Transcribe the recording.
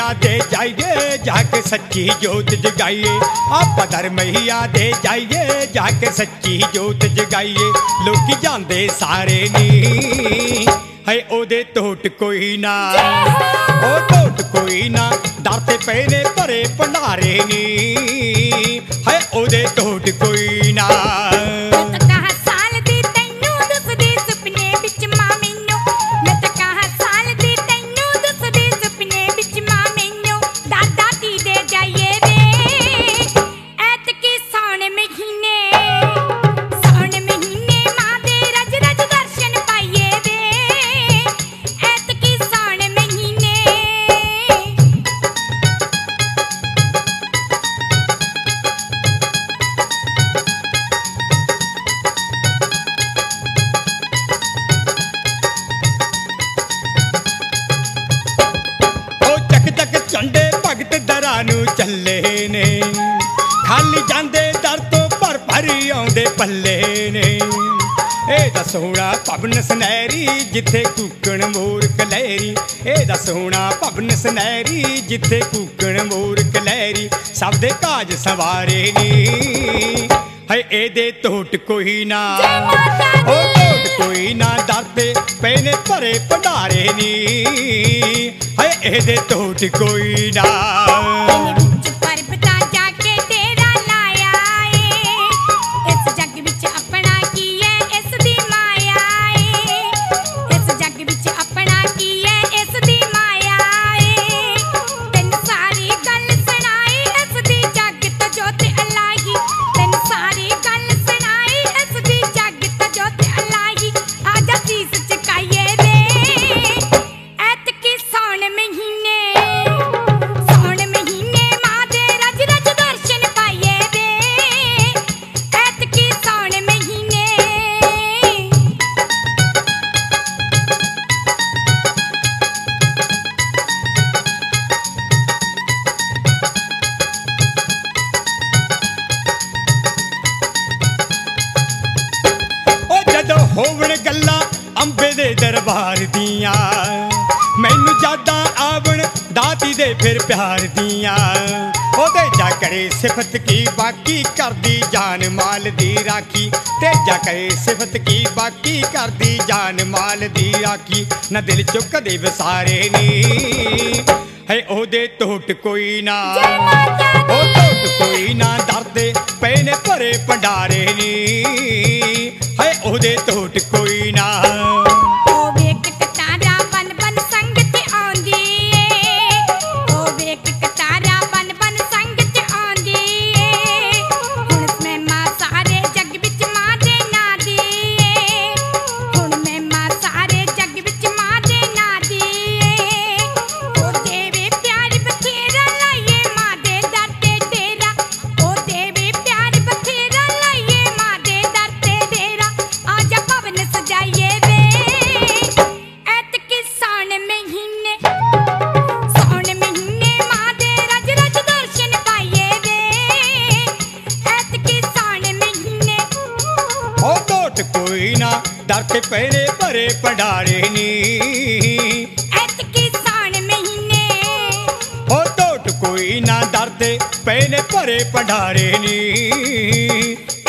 दे जाइए जाके सच्ची जोत जगाइए। आप धर्म मैया दे जाइए जाके सच्ची जोत जगाइए। लोकी जांदे सारे नी है ओदे टोट कोई ना, ओ टोट कोई ना। दर ते पे ने भरे भंडारे नी है ओदे टोट कोई ना। झंडे भगत दरा नू चले ने, खाली जांदे दर तो भर भरी आउंदे पल्ले ने। एदा सोहना भवन सनैरी जिथे कूकण मोर कलैरी। एदा सोहना भवन सनैरी जिथे कूकण मोर कलैरी। सब दे काज सवारे नी है एदे टोट कोई ना, ओ टोट कोई ना। दरते पैने भरे भंडारे नी है एदे टोट कोई ना। होवन गल्ला अंबे दे दरबार दियां, मैनू जादा आवन दाती दे फिर प्यार दियां। ओदे जा करे सिफत की बाकी करदी जान माल दी राखी। तेजा करे सिफत की बाकी करदी जान माल दी राखी। न दिल चो कदे विसारे नी है ओदे टोट कोई ना, ओ टोट कोई ना। दरदे पैने भरे भंडारे नी है ओदे टोट कोई ना। कोई ना दरते पैने भरे भंडारे नी ऐतकी सावन महीने। ओ टोट कोई ना दरते पैने भरे भंडारे नी।